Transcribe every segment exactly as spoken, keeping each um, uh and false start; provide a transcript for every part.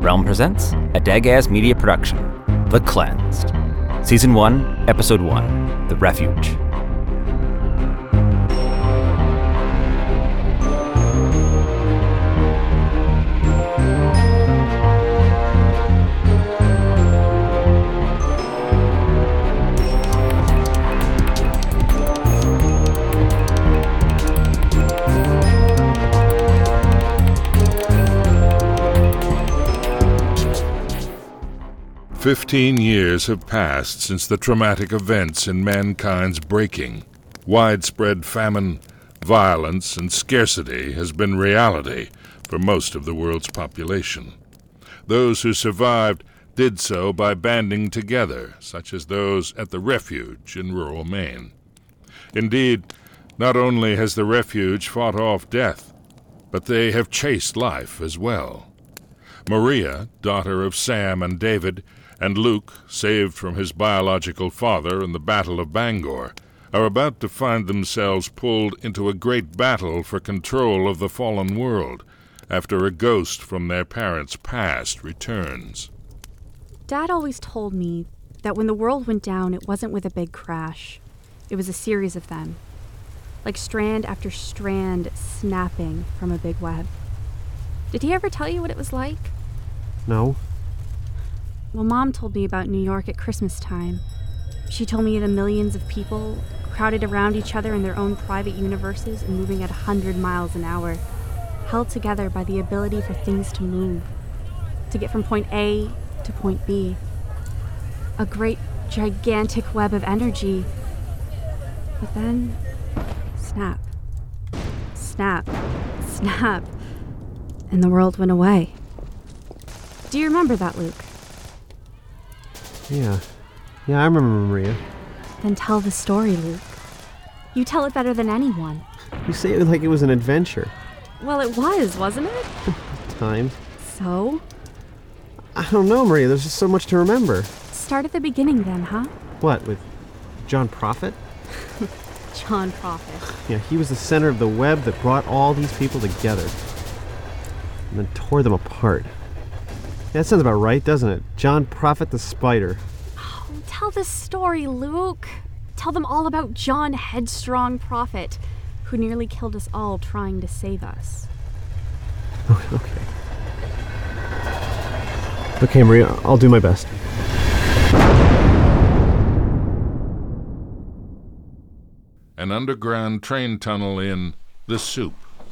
Realm presents a Dagaz Media production, The Cleansed. Season one, Episode one, The Refuge. Fifteen years have passed since the traumatic events in mankind's breaking. Widespread famine, violence, and scarcity has been reality for most of the world's population. Those who survived did so by banding together, such as those at the Refuge in rural Maine. Indeed, not only has the Refuge fought off death, but they have chased life as well. Maria, daughter of Sam and David, and Luke, saved from his biological father in the Battle of Bangor, are about to find themselves pulled into a great battle for control of the fallen world after a ghost from their parents' past returns. Dad always told me that when the world went down, it wasn't with a big crash. It was a series of them, like strand after strand snapping from a big web. Did he ever tell you what it was like? No. Well, Mom told me about New York at Christmas time. She told me the millions of people crowded around each other in their own private universes and moving at one hundred miles an hour, held together by the ability for things to move, to get from point A to point B. A great, gigantic web of energy. But then, snap, snap, snap, and the world went away. Do you remember that, Luke? Yeah. Yeah, I remember Maria. Then tell the story, Luke. You tell it better than anyone. You say it like it was an adventure. Well, it was, wasn't it? Times. So? I don't know, Maria. There's just so much to remember. Start at the beginning then, huh? What, with John Prophet? John Prophet. Yeah, he was the center of the web that brought all these people together. And then tore them apart. That sounds about right, doesn't it? John Prophet the Spider. Oh, tell the story, Luke. Tell them all about John Headstrong Prophet, who nearly killed us all trying to save us. Okay. Okay, Maria, I'll do my best. An underground train tunnel in The Soup.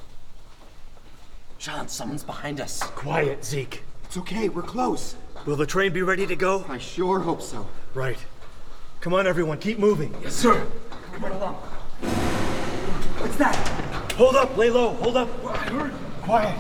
John, someone's behind us. Quiet, Zeke. It's okay, we're close. Will the train be ready to go? I sure hope so. Right. Come on, everyone, keep moving. Yes, sir. Come right along. What's that? Hold up, lay low, hold up. I heard. Quiet.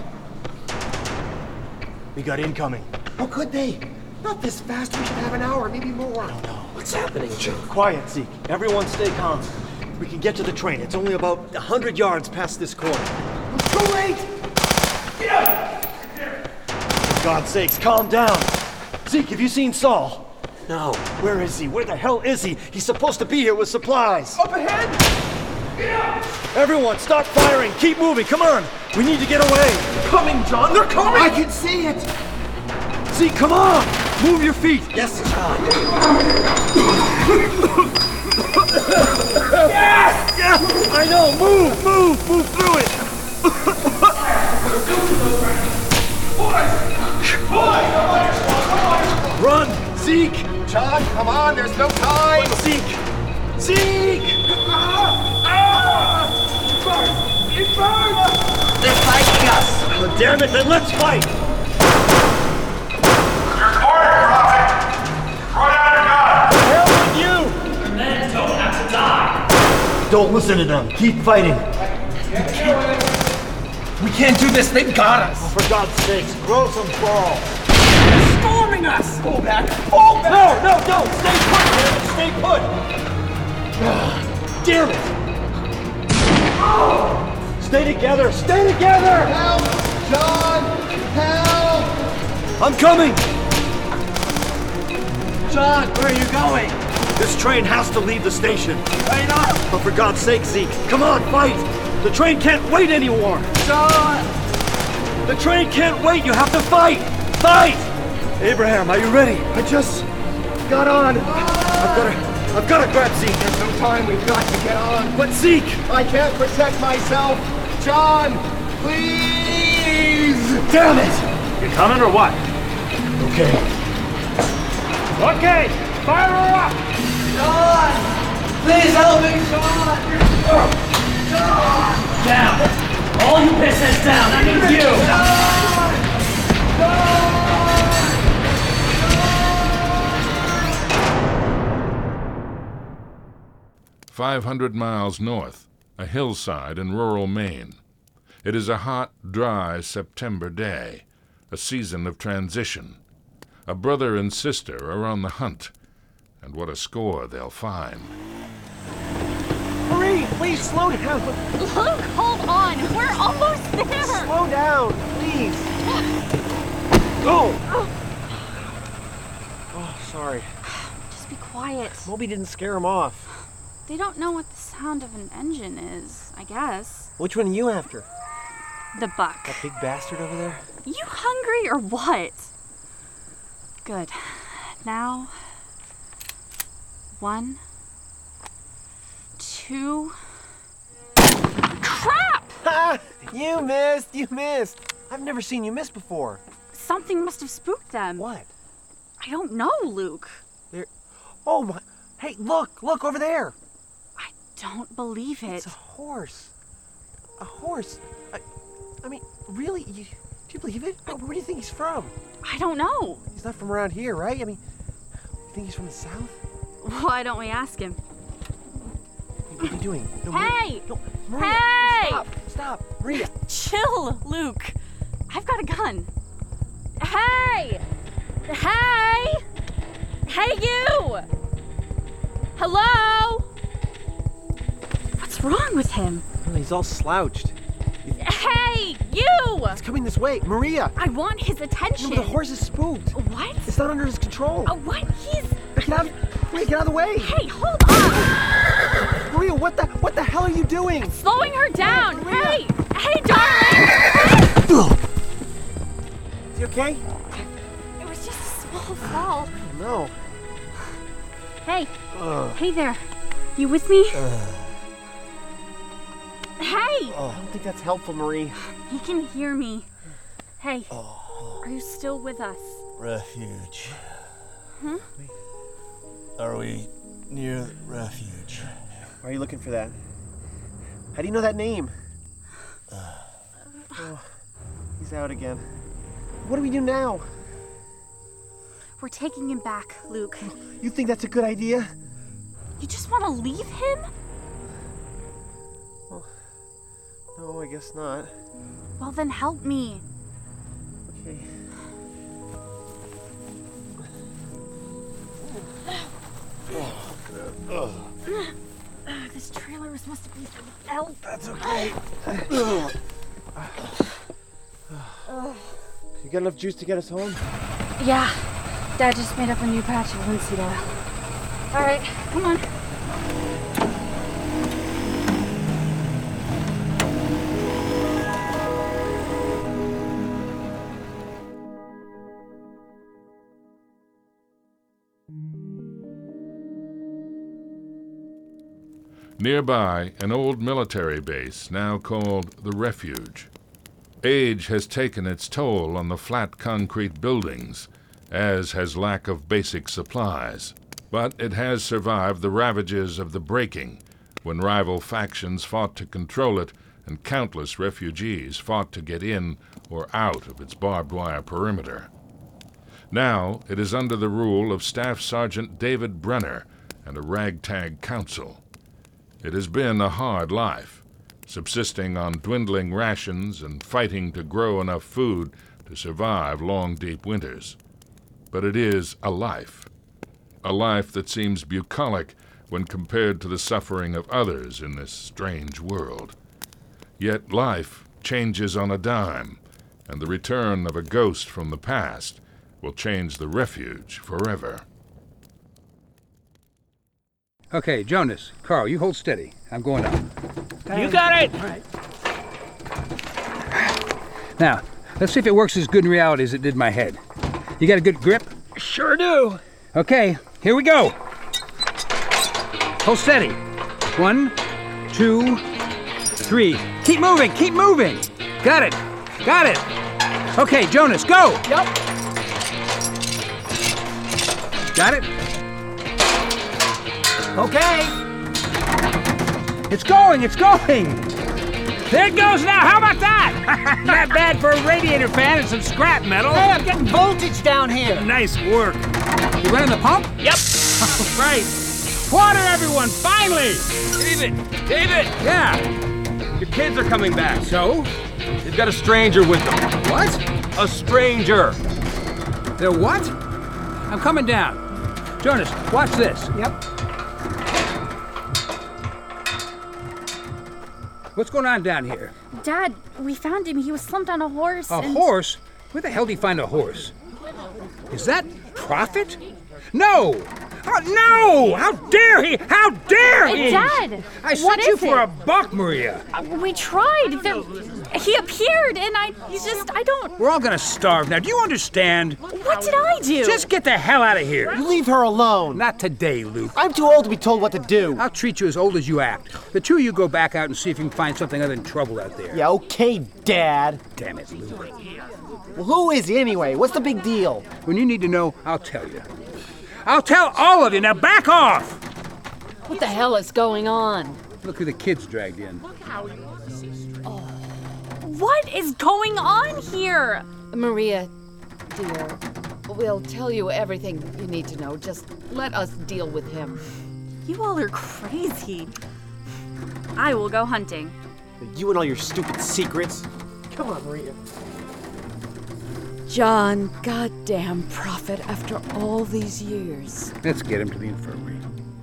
We got incoming. How could they? Not this fast, we should have an hour, maybe more. No, no. What's happening, John? Quiet, Zeke. Everyone stay calm. We can get to the train. It's only about a hundred yards past this corner. It's too late! Get out! For God's sakes, calm down. Zeke, have you seen Saul? No. Where is he? Where the hell is he? He's supposed to be here with supplies. Up ahead! Get out! Everyone, stop firing. Keep moving. Come on. We need to get away. They're coming, John! They're coming! I can see it! Zeke, come on! Move your feet. Yes, John. Yes! Yeah, I know. Move, move, move through it. Run, Zeke. John, come on, there's no time! Zeke. Zeke! It burns! They're fighting us. Oh, damn it, then let's fight. Your quarter, Prophet! Run out of God! Hell with you! The men don't have to die! Don't listen to them. Keep fighting. We can't do this, they've got us! Oh, for God's sakes, grow some balls. They're storming us! Pull back! Pull back! No, no, don't! Stay put, damn it! Stay put! Ah, damn it! Oh. Stay together! Stay together! Help! John! Help! I'm coming! John, where are you going? This train has to leave the station. Right up! But for God's sake, Zeke, come on, fight! The train can't wait anymore! John! The train can't wait, you have to fight! Fight! Abraham, are you ready? I just got on. I've got to, I've got to grab Zeke. There's no time. We've got to get on. But Zeke! I can't protect myself. John, please! Damn it! You coming or what? Okay. Okay, fire her up! John! Please help me, John! John! Down! All you pissheads down! I need you! Five hundred miles north, a hillside in rural Maine. It is a hot, dry September day, a season of transition. A brother and sister are on the hunt, and what a score they'll find. Marie, please slow down. Luke, hold on. We're almost there. Slow down, please. Oh! Oh, sorry. Just be quiet. Moby didn't scare him off. They don't know what the sound of an engine is, I guess. Which one are you after? The buck. That big bastard over there? You hungry or what? Good. Now, one, two. Crap! Ha! You missed, you missed. I've never seen you miss before. Something must have spooked them. What? I don't know, Luke. There. Oh my. Hey, look, look over there. I don't believe it. It's a horse. A horse. I, I mean, really? You, do you believe it? Where, where do you think he's from? I don't know. He's not from around here, right? I mean, you think he's from the south? Why don't we ask him? What are you doing? No, Hey! Maria, no, Maria, Hey! Stop! Stop! Maria! Chill, Luke. I've got a gun. Hey! Hey! Hey, you! Hello? What's wrong with him? Oh, he's all slouched. Hey, you! He's coming this way. Maria! I want his attention. No, the horse is spooked. What? It's not under his control. Uh, what? He's... Get out! Maria, get out of the way! Hey, hold on! Maria, what the what the hell are you doing? Slowing her down! Maria. Hey! Hey, darling! Hey! Is he okay? It was just a small fall. No. Hey. Ugh. Hey there. You with me? Ugh. Hey! Oh, I don't think that's helpful, Marie. He can hear me. Hey. Are you still with us? Refuge. Hmm? Are we near the refuge? Why are you looking for that? How do you know that name? Oh, he's out again. What do we do now? We're taking him back, Luke. You think that's a good idea? You just want to leave him? Well, no, I guess not. Well, then help me. Okay. Uh, this trailer was supposed to be for the elk. That's okay. You got enough juice to get us home? Yeah. Dad just made up a new patch of linseed oil. All right, come on. Nearby, an old military base now called the Refuge. Age has taken its toll on the flat concrete buildings, as has lack of basic supplies. But it has survived the ravages of the breaking, when rival factions fought to control it and countless refugees fought to get in or out of its barbed wire perimeter. Now it is under the rule of Staff Sergeant David Brenner and a ragtag council. It has been a hard life, subsisting on dwindling rations and fighting to grow enough food to survive long, deep winters. But it is a life, a life that seems bucolic when compared to the suffering of others in this strange world. Yet life changes on a dime, and the return of a ghost from the past will change the Refuge forever. Okay, Jonas, Carl, you hold steady. I'm going up. You got it! All right. Now, let's see if it works as good in reality as it did in my head. You got a good grip? Sure do. Okay, here we go. Hold steady. One, two, three. Keep moving, keep moving. Got it, got it. Okay, Jonas, go. Yep. Got it? Okay. It's going, it's going. There it goes now, how about that? Not bad for a radiator fan and some scrap metal. Hey, I'm getting voltage down here. Nice work. You running the pump? Yep. Right. Water, everyone, finally! David! David! Yeah. Your kids are coming back. So? They've got a stranger with them. What? A stranger. They're what? I'm coming down. Jonas, watch this. Yep. What's going on down here? Dad, we found him. He was slumped on a horse. A and... horse? Where the hell did he find a horse? Is that Prophet? No! Oh, no! How dare he! How dare he! Dad! I what sent you is for it? a buck, Maria. We tried. There, he appeared, and I he's just, I don't... We're all gonna starve now. Do you understand? What did I do? Just get the hell out of here. You leave her alone. Not today, Luke. I'm too old to be told what to do. I'll treat you as old as you act. The two of you go back out and see if you can find something other than trouble out there. Yeah, okay, Dad. Damn it, Luke. Well, who is he anyway? What's the big deal? When you need to know, I'll tell you. I'll tell all of you. Now back off! What the hell is going on? Look who the kids dragged in. Oh. What is going on here? Maria, dear, we'll tell you everything you need to know. Just let us deal with him. You all are crazy. I will go hunting. You and all your stupid secrets. Come on, Maria. John, goddamn Prophet, after all these years. Let's get him to the infirmary.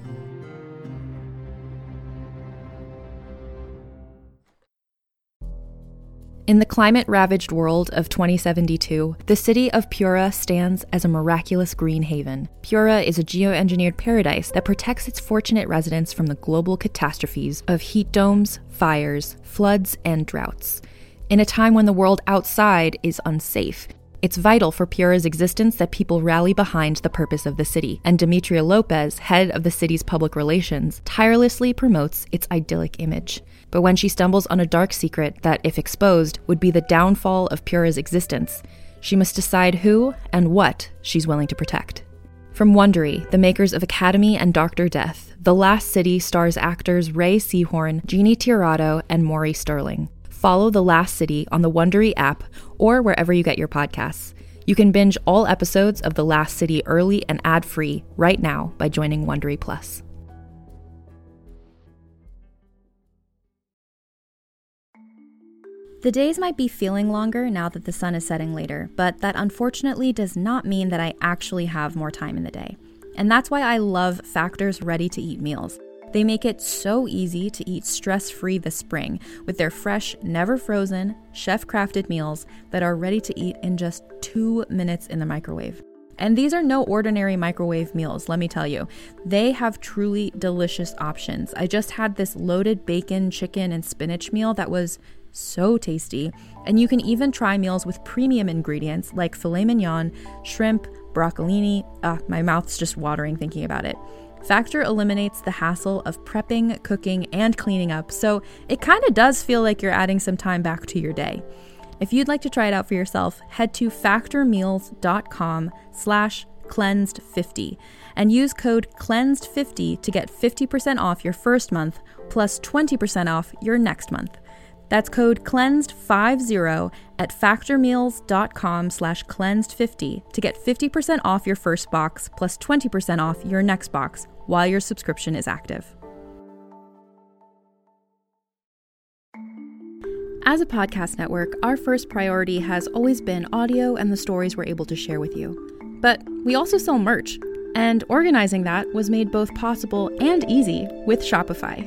In the climate-ravaged world of twenty seventy-two, the city of Pura stands as a miraculous green haven. Pura is a geoengineered paradise that protects its fortunate residents from the global catastrophes of heat domes, fires, floods, and droughts. In a time when the world outside is unsafe, it's vital for Pura's existence that people rally behind the purpose of the city, and Demetria Lopez, head of the city's public relations, tirelessly promotes its idyllic image. But when she stumbles on a dark secret that, if exposed, would be the downfall of Pura's existence, she must decide who and what she's willing to protect. From Wondery, the makers of Academy and Doctor Death, The Last City stars actors Ray Seahorn, Jeannie Tirado, and Maury Sterling. Follow The Last City on the Wondery app or wherever you get your podcasts. You can binge all episodes of The Last City early and ad-free right now by joining Wondery Plus. The days might be feeling longer now that the sun is setting later, but that unfortunately does not mean that I actually have more time in the day. And that's why I love Factor's ready-to-eat meals. They make it so easy to eat stress-free this spring with their fresh, never-frozen, chef-crafted meals that are ready to eat in just two minutes in the microwave. And these are no ordinary microwave meals, let me tell you. They have truly delicious options. I just had this loaded bacon, chicken, and spinach meal that was so tasty. And you can even try meals with premium ingredients like filet mignon, shrimp, broccolini. Ah, my mouth's just watering thinking about it. Factor eliminates the hassle of prepping, cooking, and cleaning up, so it kind of does feel like you're adding some time back to your day. If you'd like to try it out for yourself, head to factormeals.com slash cleansed50and use code cleansed fifty to get fifty percent off your first month plus twenty percent off your next month. That's code cleansed fifty at factormeals.com slash cleansed fifty to get fifty percent off your first box plus twenty percent off your next box while your subscription is active. As a podcast network, our first priority has always been audio and the stories we're able to share with you. But we also sell merch, and organizing that was made both possible and easy with Shopify.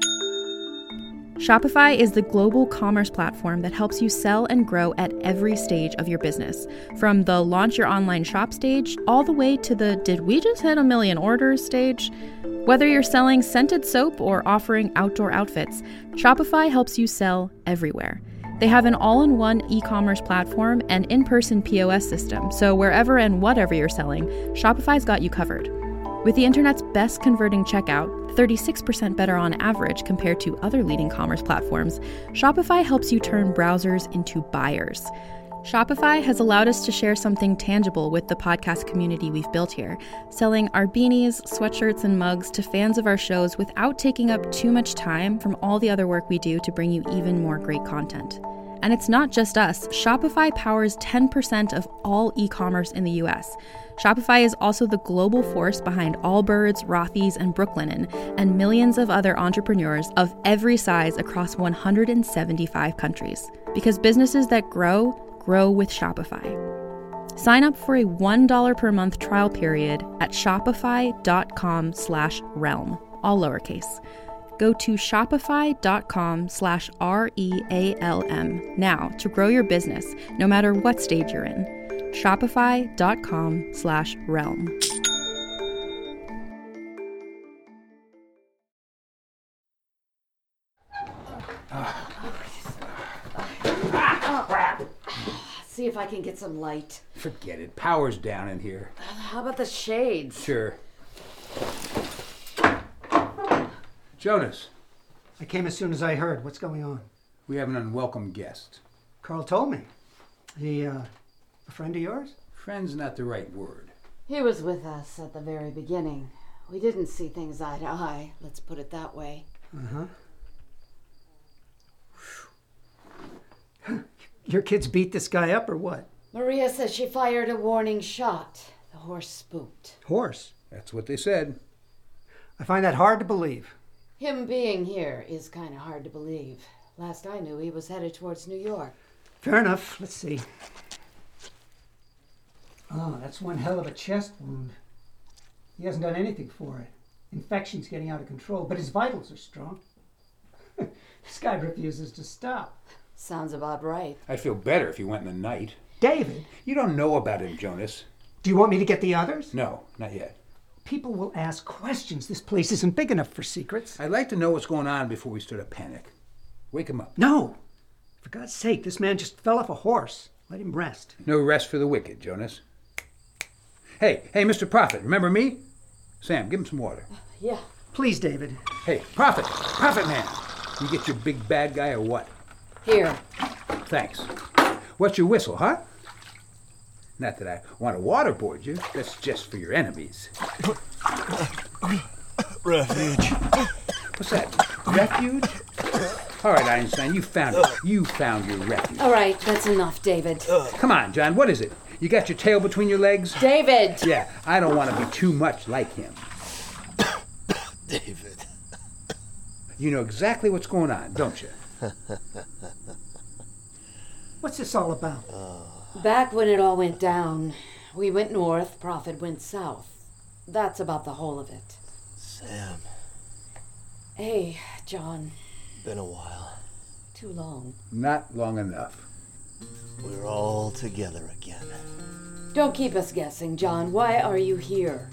Shopify is the global commerce platform that helps you sell and grow at every stage of your business, from the launch your online shop stage all the way to the did we just hit a million orders stage. Whether you're selling scented soap or offering outdoor outfits, Shopify helps you sell everywhere. They have an all-in-one e-commerce platform and in-person P O S system, so wherever and whatever you're selling, Shopify's got you covered. With the internet's best converting checkout, thirty-six percent better on average compared to other leading commerce platforms, Shopify helps you turn browsers into buyers. Shopify has allowed us to share something tangible with the podcast community we've built here, selling our beanies, sweatshirts, and mugs to fans of our shows without taking up too much time from all the other work we do to bring you even more great content. And it's not just us. Shopify powers ten percent of all e-commerce in the U S. Shopify is also the global force behind Allbirds, Rothy's, and Brooklinen, and millions of other entrepreneurs of every size across one hundred seventy-five countries. Because businesses that grow, grow with Shopify. Sign up for a one dollar per month trial period at shopify.com slash realm, all lowercase. Go to shopify.com slash R-E-A-L-M now to grow your business, no matter what stage you're in. Shopify.com slash realm. See if I can get some light. Forget it. Power's down in here. How about the shades? Sure. Jonas. I came as soon as I heard. What's going on? We have an unwelcome guest. Carl told me. He, uh, a friend of yours? Friend's not the right word. He was with us at the very beginning. We didn't see things eye to eye, let's put it that way. Uh-huh. Your kids beat this guy up or what? Maria says she fired a warning shot. The horse spooked. Horse? That's what they said. I find that hard to believe. Him being here is kind of hard to believe. Last I knew, he was headed towards New York. Fair enough. Let's see. Oh, that's one hell of a chest wound. He hasn't done anything for it. Infection's getting out of control, but his vitals are strong. This guy refuses to stop. Sounds about right. I'd feel better if he went in the night. David! You don't know about him, Jonas. Do you want me to get the others? No, not yet. People will ask questions. This place isn't big enough for secrets. I'd like to know what's going on before we start a panic. Wake him up. No! For God's sake, this man just fell off a horse. Let him rest. No rest for the wicked, Jonas. Hey, hey, Mister Prophet, remember me? Sam, give him some water. Uh, yeah. Please, David. Hey, Prophet, Prophet man. You get your big bad guy or what? Here. Thanks. What's your whistle, huh? Not that I want to waterboard you. That's just for your enemies. Refuge. What's that? Refuge? All right, Einstein, you found it. You found your refuge. All right, that's enough, David. Come on, John, what is it? You got your tail between your legs? David! Yeah, I don't want to be too much like him. David. You know exactly what's going on, don't you? What's this all about? Back when it all went down, we went north, Prophet went south. That's about the whole of it. Sam. Hey, John. Been a while. Too long. Not long enough. We're all together again. Don't keep us guessing, John. Why are you here?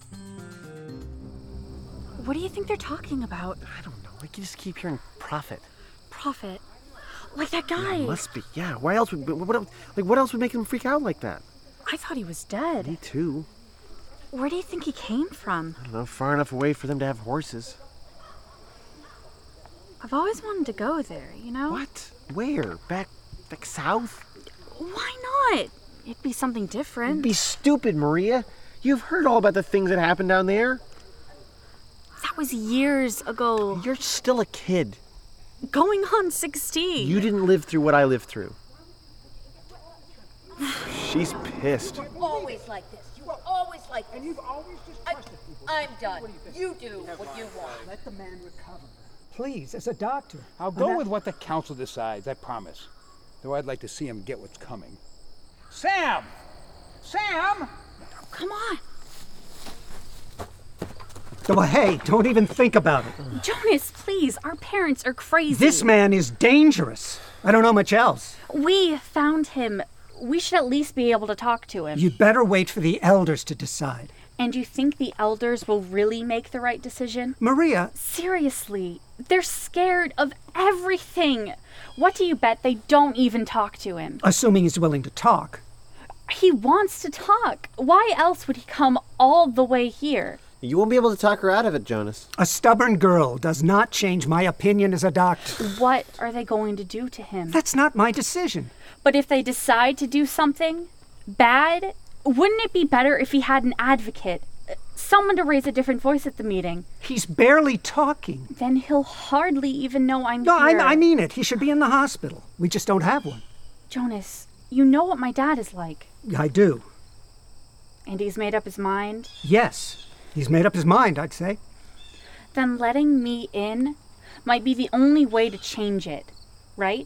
What do you think they're talking about? I don't know. I just keep hearing Prophet. Prophet. Like that guy. Yeah, must be. Yeah. Why else would what else, like what else would make him freak out like that? I thought he was dead. Me too. Where do you think he came from? I don't know. Far enough away for them to have horses. I've always wanted to go there, you know? What? Where? Back back south? Why not? It'd be something different. It'd be stupid, Maria. You've heard all about the things that happened down there. That was years ago. You're still a kid. Going on sixteen. You didn't live through what I lived through. She's pissed. You're always like this. You are always like this. And you've always just trusted people. I'm done. You do what you want. Let the man recover. Please, as a doctor. I'll I'm go not... with what the council decides, I promise. Though I'd like to see him get what's coming. Sam! Sam! Oh, come on. Oh, hey, don't even think about it. Jonas, please. Our parents are crazy. This man is dangerous. I don't know much else. We found him. We should at least be able to talk to him. You'd better wait for the elders to decide. And you think the elders will really make the right decision? Maria! Seriously, they're scared of everything. What do you bet they don't even talk to him? Assuming he's willing to talk. He wants to talk. Why else would he come all the way here? You won't be able to talk her out of it, Jonas. A stubborn girl does not change my opinion as a doctor. What are they going to do to him? That's not my decision. But if they decide to do something bad, wouldn't it be better if he had an advocate? Someone to raise a different voice at the meeting. He's barely talking. Then he'll hardly even know I'm no, here. No, I, I mean it. He should be in the hospital. We just don't have one. Jonas, you know what my dad is like. I do. And he's made up his mind? Yes. He's made up his mind, I'd say. Then letting me in might be the only way to change it, right?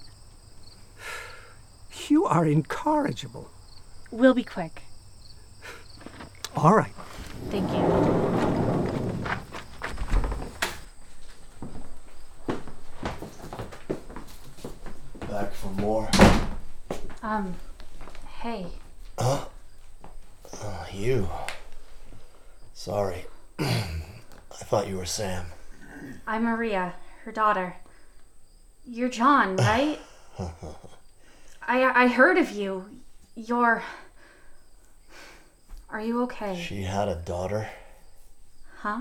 You are incorrigible. We'll be quick. All right. Thank you. Back for more. Um, hey. Huh? Uh, you. Sorry. I thought you were Sam. I'm Maria, her daughter. You're John, right? I I heard of you. You're... Are you okay? She had a daughter. Huh?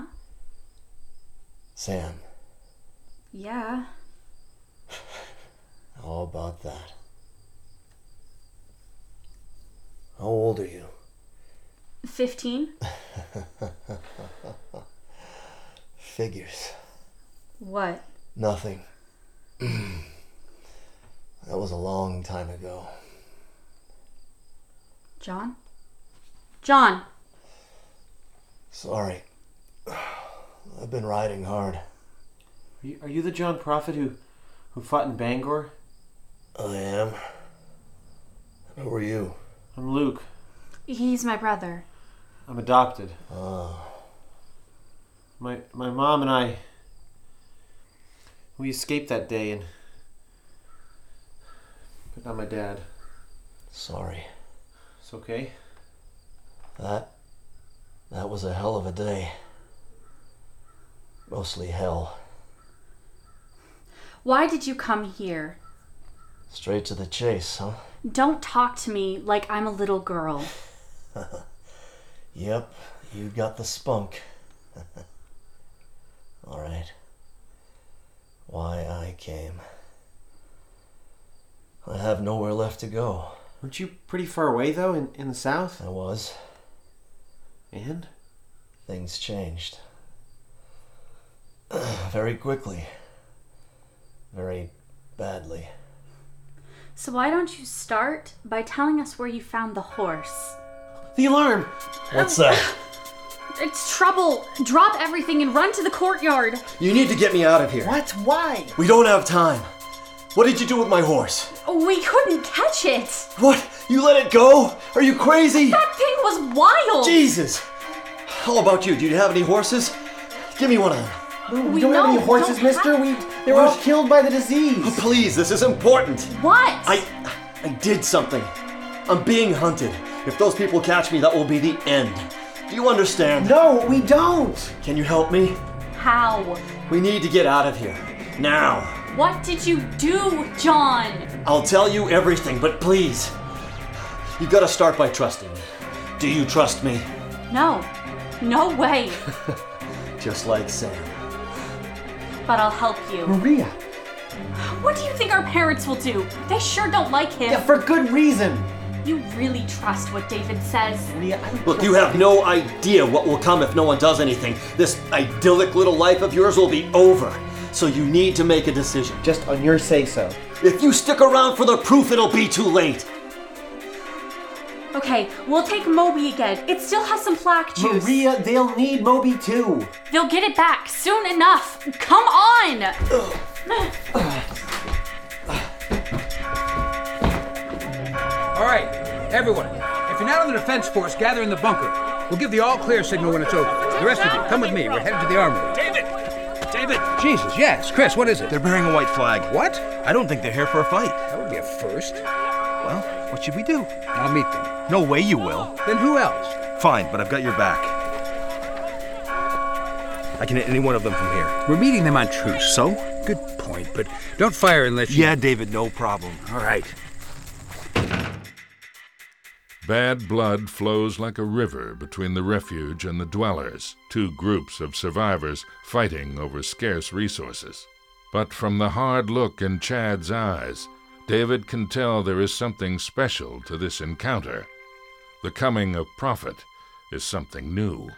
Sam. Yeah. How about that? How old are you? Fifteen. Figures. What? Nothing. That was a long time ago. John? John! Sorry. I've been riding hard. Are you, are you the John Prophet who, who fought in Bangor? I am. Who are you? I'm Luke. He's my brother. I'm adopted. Oh. My my mom and I, we escaped that day and but not my dad. Sorry. It's okay. That, that was a hell of a day. Mostly hell. Why did you come here? Straight to the chase, huh? Don't talk to me like I'm a little girl. Yep, you got the spunk. All right. Why I came. I have nowhere left to go. Weren't you pretty far away, though, in, in the south? I was. And? Things changed. Very quickly. Very badly. So why don't you start by telling us where you found the horse? The alarm! What's that? It's trouble! Drop everything and run to the courtyard! You need to get me out of here. What? Why? We don't have time. What did you do with my horse? We couldn't catch it! What? You let it go? Are you crazy? That thing was wild! Jesus! How about you? Do you have any horses? Give me one of them. We, we, we don't know, have any horses, don't mister. have... We they were all killed by the disease. Oh, please, this is important. What? I I did something. I'm being hunted. If those people catch me, that will be the end. Do you understand? No, we don't. Can you help me? How? We need to get out of here. Now. What did you do, John? I'll tell you everything, but please. You gotta start by trusting me. Do you trust me? No. No way. Just like Sam. But I'll help you. Maria. What do you think our parents will do? They sure don't like him. Yeah, for good reason. You really trust what David says? Maria, I Look, you have no idea what will come if no one does anything. This idyllic little life of yours will be over. So you need to make a decision. Just on your say-so. If you stick around for the proof, it'll be too late. Okay, we'll take Moby again. It still has some plaque juice. Maria, they'll need Moby too. They'll get it back soon enough. Come on! All right, everyone. If you're not on the defense force, gather in the bunker. We'll give the all-clear signal when it's over. The rest of you, come with me. We're headed to the armory. David! David! Jesus, yes. Chris, what is it? They're bearing a white flag. What? I don't think they're here for a fight. That would be a first. Well, what should we do? I'll meet them. No way you will. Then who else? Fine, but I've got your back. I can hit any one of them from here. We're meeting them on truce. So? Good point, but don't fire unless you... Yeah, David, no problem. All right. Bad blood flows like a river between the refuge and the dwellers, two groups of survivors fighting over scarce resources. But from the hard look in Chad's eyes, David can tell there is something special to this encounter. The coming of Prophet is something new.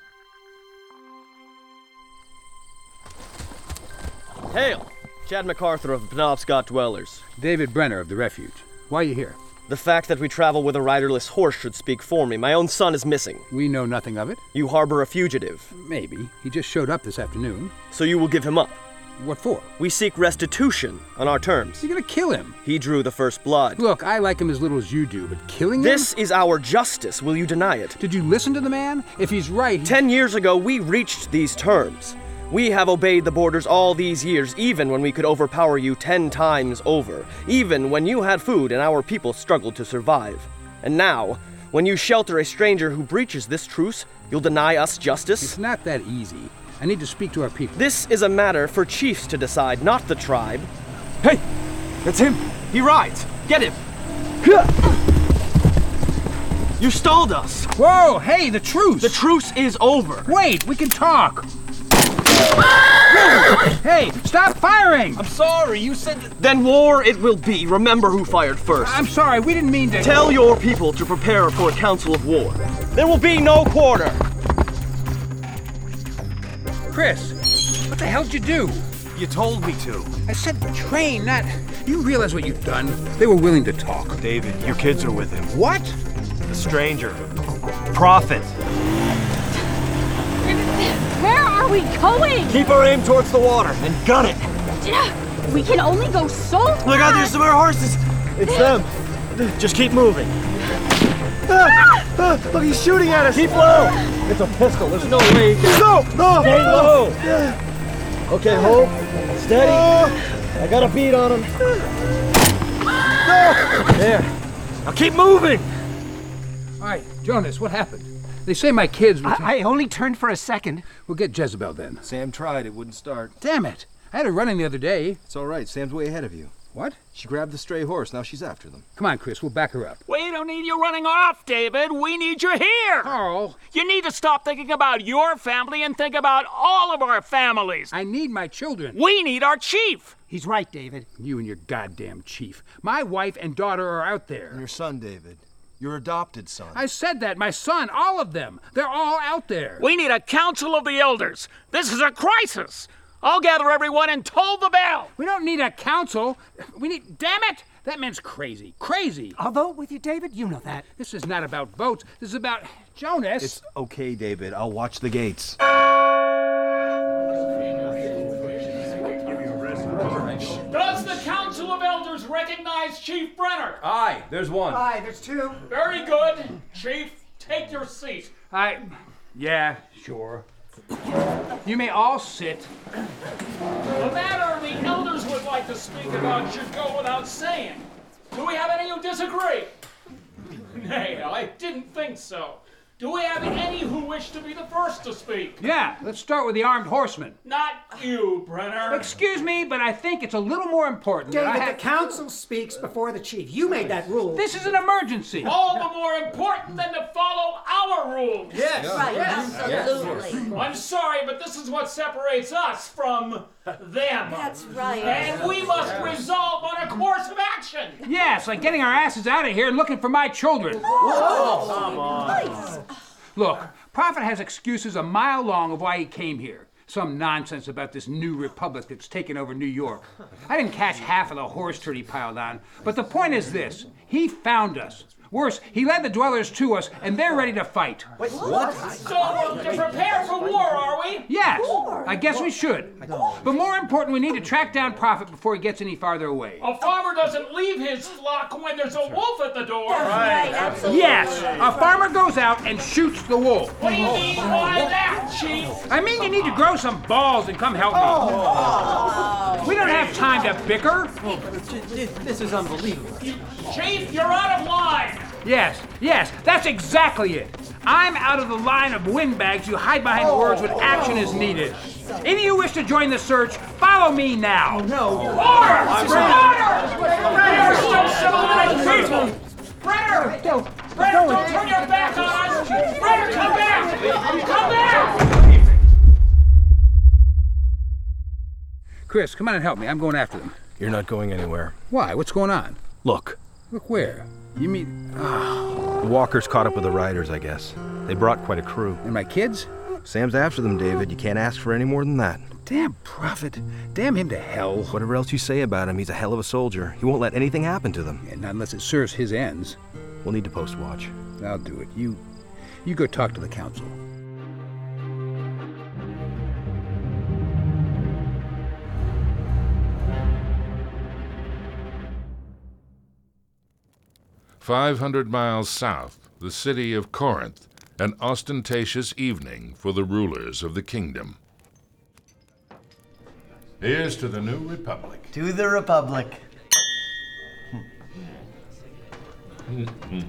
Hail! Chad MacArthur of the Penobscot Dwellers. David Brenner of the Refuge. Why are you here? The fact that we travel with a riderless horse should speak for me. My own son is missing. We know nothing of it. You harbor a fugitive. Maybe. He just showed up this afternoon. So you will give him up? What for? We seek restitution on our terms. You're gonna kill him. He drew the first blood. Look, I like him as little as you do, but killing him? This is our justice. Will you deny it? Did you listen to the man? If he's right... He... Ten years ago, we reached these terms. We have obeyed the borders all these years, even when we could overpower you ten times over. Even when you had food and our people struggled to survive. And now, when you shelter a stranger who breaches this truce, you'll deny us justice? It's not that easy. I need to speak to our people. This is a matter for chiefs to decide, not the tribe. Hey! That's him! He rides! Get him! You stalled us! Whoa! Hey, the truce! The truce is over! Wait, we can talk! Hey, stop firing! I'm sorry, you said... Th- then war it will be. Remember who fired first. I'm sorry, we didn't mean to... Tell your people to prepare for a council of war. There will be no quarter! Chris, what the hell did you do? You told me to. I said train, not... You realize what you've done? They were willing to talk. David, your kids are with him. What? The stranger. Prophet. Where are we going? Keep our aim towards the water and gun it. We can only go so far. Look out, there's some more horses. It's them. Just keep moving. Ah, ah, look, he's shooting at us. Keep low. It's a pistol. There's no way. No, no. Stay low. Okay, hold. Steady. I got a beat on him. No. There. Now keep moving. All right, Jonas, what happened? They say my kids were... I, I only turned for a second. We'll get Jezebel then. Sam tried, it wouldn't start. Damn it. I had her running the other day. It's all right, Sam's way ahead of you. What? She grabbed the stray horse, now she's after them. Come on, Chris, we'll back her up. We don't need you running off, David. We need you here. Carl. You need to stop thinking about your family and think about all of our families. I need my children. We need our chief. He's right, David. You and your goddamn chief. My wife and daughter are out there. And your son, David. Your adopted son. I said that. My son, all of them. They're all out there. We need a council of the elders. This is a crisis. I'll gather everyone and toll the bell. We don't need a council. We need... Damn it! That man's crazy. Crazy. I'll vote with you, David. You know that. This is not about votes. This is about... Jonas. It's okay, David. I'll watch the gates. Does the Council of Elders recognize Chief Brenner? Aye, there's one. Aye, there's two. Very good. Chief, take your seat. I... Yeah, sure. You may all sit. The matter the elders would like to speak about should go without saying. Do we have any who disagree? Nay, I didn't think so. Do we have any who wish to be the first to speak? Yeah, let's start with the armed horsemen. Not you, Brenner. Excuse me, but I think it's a little more important David, that I the have... council speaks before the chief. You made that rule. This is an emergency. All the more important than to follow our rules. Yes. Right, Yes. absolutely. I'm sorry, but this is what separates us from them. That's right. And we must resolve on a course of action. Yes, like getting our asses out of here and looking for my children. Whoa. Come on. Look, Prophet has excuses a mile long of why he came here. Some nonsense about this new republic that's taken over New York. I didn't catch half of the horse turd he piled on, but the point is this. He found us. Worse, he led the dwellers to us, and they're ready to fight. Wait, what? So, uh, to prepare for war, are we? Yes, I guess we should. But more important, we need to track down Prophet before he gets any farther away. A farmer doesn't leave his flock when there's a wolf at the door. That's right, absolutely. Yes, a farmer goes out and shoots the wolf. What do you mean by that, Chief? I mean you need to grow some balls and come help me. Oh. We don't have time to bicker. This is unbelievable. Chief, you're out of line. Yes, yes, that's exactly it. I'm out of the line of windbags you hide behind Oh, words when action is needed. If you wish to join the search, follow me now. Oh, no. Order! Order! You're still civilized people! Brenner! Go. Brenner, don't turn your back on us! Brenner, come back! Come back! Chris, come on and help me. I'm going after them. You're not going anywhere. Why? What's going on? Look. Look where? You mean... Oh. The walkers caught up with the riders, I guess. They brought quite a crew. And my kids? Sam's after them, David. You can't ask for any more than that. Damn Prophet. Damn him to hell. Whatever else you say about him, he's a hell of a soldier. He won't let anything happen to them. Yeah, not unless it serves his ends. We'll need to post watch. I'll do it. You... You go talk to the council. Five hundred miles south, the city of Corinth, an ostentatious evening for the rulers of the kingdom. Here's to the new republic. To the republic. Mm-hmm.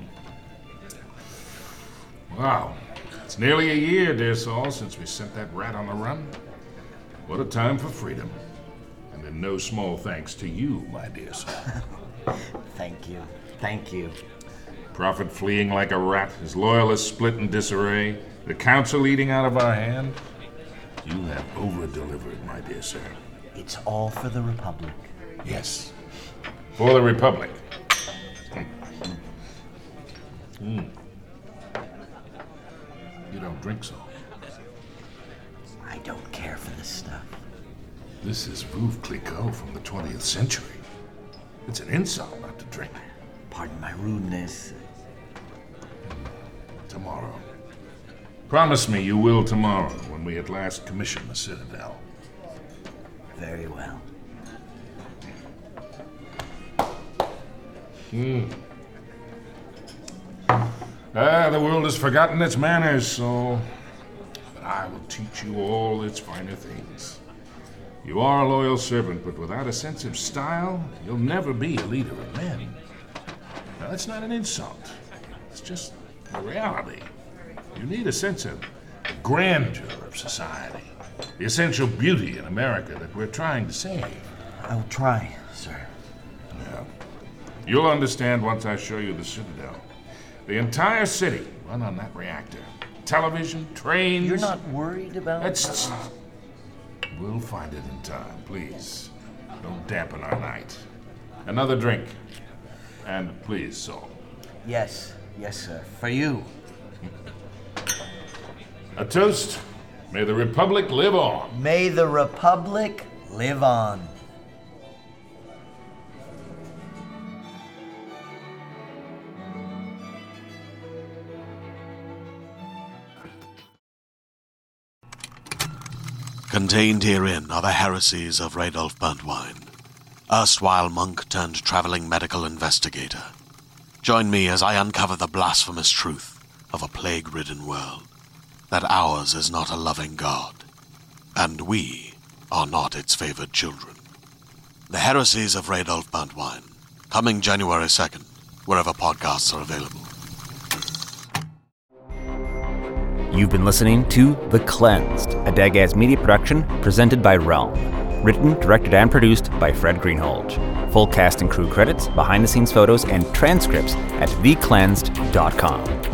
Wow. It's nearly a year, dear Saul, since we sent that rat on the run. What a time for freedom. And in no small thanks to you, my dear Saul. Thank you. Thank you. Prophet fleeing like a rat, his loyalists split in disarray, the council eating out of our hand. You have over-delivered, my dear sir. It's all for the Republic. Yes, for the Republic. Mm. You don't drink, so. I don't care for this stuff. This is Veuve Clicquot from the twentieth century. It's an insult not to drink. Pardon my rudeness. Tomorrow. Promise me you will tomorrow when we at last commission the Citadel. Very well. Hmm. Ah, the world has forgotten its manners, so... But I will teach you all its finer things. You are a loyal servant, but without a sense of style, you'll never be a leader of men. Now, that's not an insult. It's just a reality. You need a sense of the grandeur of society, the essential beauty in America that we're trying to save. I'll try, sir. Yeah. You'll understand once I show you the Citadel. The entire city run on that reactor. Television, trains... You're not worried about... It's... We'll find it in time, please. Don't dampen our night. Another drink. And please, Saul. Yes, yes, sir. For you. A toast. May the Republic live on. May the Republic live on. Contained herein are the heresies of Radolf Burntwine, erstwhile monk turned traveling medical investigator. Join me as I uncover the blasphemous truth of a plague-ridden world, that ours is not a loving God, and we are not its favored children. The heresies of Radolf Burntwine, coming January second, wherever podcasts are available. You've been listening to The Cleansed, a Dagaz media production presented by Realm. Written, directed, and produced by Fred Greenholge. Full cast and crew credits, behind-the-scenes photos, and transcripts at the cleansed dot com.